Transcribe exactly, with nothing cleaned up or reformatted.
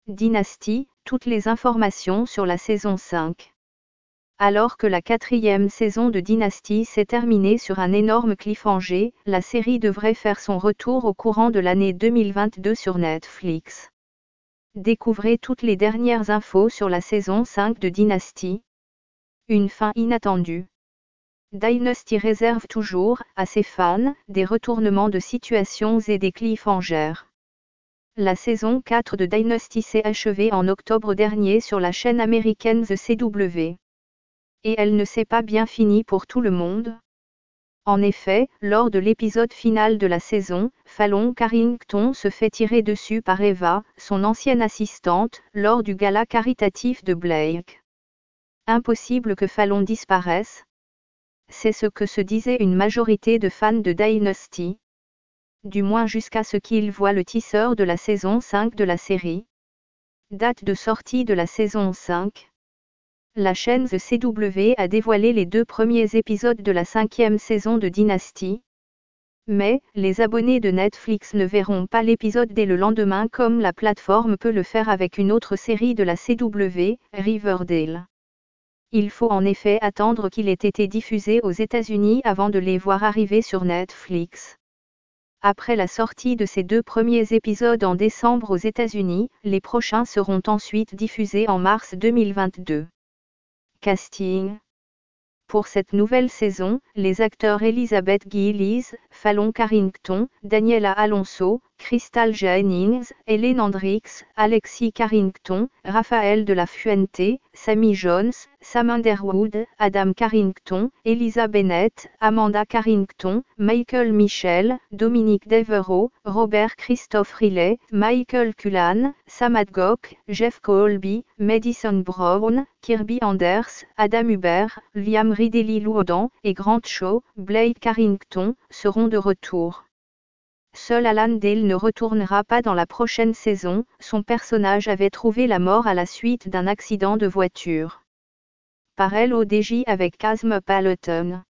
Dynasty, toutes les informations sur la saison cinq. Alors que la quatrième saison de Dynasty s'est terminée sur un énorme cliffhanger, la série devrait faire son retour au courant de l'année deux mille vingt-deux sur Netflix. Découvrez toutes les dernières infos sur la saison cinq de Dynasty. Une fin inattendue. Dynasty réserve toujours, à ses fans, des retournements de situations et des cliffhangers. La saison quatre de Dynasty s'est achevée en octobre dernier sur la chaîne américaine The C W. Et elle ne s'est pas bien finie pour tout le monde. En effet, lors de l'épisode final de la saison, Fallon Carrington se fait tirer dessus par Eva, son ancienne assistante, lors du gala caritatif de Blake. Impossible que Fallon disparaisse. C'est ce que se disait une majorité de fans de Dynasty. Du moins jusqu'à ce qu'ils voient le teaser de la saison cinq de la série. Date de sortie de la saison cinq. La chaîne The C W a dévoilé les deux premiers épisodes de la cinquième saison de Dynasty. Mais, les abonnés de Netflix ne verront pas l'épisode dès le lendemain comme la plateforme peut le faire avec une autre série de la C W, Riverdale. Il faut en effet attendre qu'il ait été diffusé aux États-Unis avant de les voir arriver sur Netflix. Après la sortie de ces deux premiers épisodes en décembre aux États-Unis, les prochains seront ensuite diffusés en mars deux mille vingt-deux. Casting. Pour cette nouvelle saison, les acteurs Elizabeth Gillies, Fallon Carrington, Daniela Alonso, Crystal Jennings, Ellen Hendricks, Alexis Carrington, Raphaël de la Fuente, Sammy Jones, Sam Underwood, Adam Carrington, Elisa Bennett, Amanda Carrington, Michael Michel, Dominique Devereaux, Robert Christophe Riley, Michael Cullen, Sam Adcock, Jeff Colby, Madison Brown, Kirby Anders, Adam Hubert, Liam Ridley Loudan et Grant Shaw, Blake Carrington, seront de retour. Seul Alan Dale ne retournera pas dans la prochaine saison, son personnage avait trouvé la mort à la suite d'un accident de voiture. Par L O D J avec Casm Paletton.